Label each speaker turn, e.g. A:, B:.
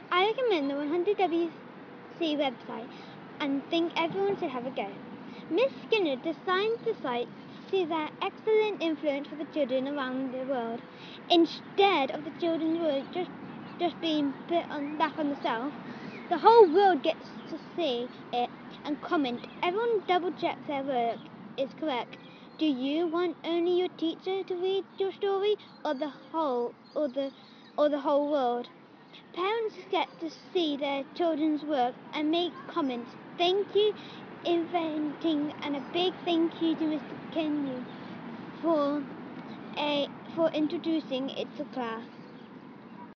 A: I recommend the 100WC website and think everyone should have a go. Miss Skinner designed the site to see their excellent influence for the children around the world. Instead of the children's world just being back on the shelf, the whole world gets to see it and comment. Everyone double checks their work is correct. Do you want only your teacher to read your story, or the whole world? Parents get to see their children's work and make comments. Thank you, inventing, and a big thank you to Mr. Kenyon for introducing it to class.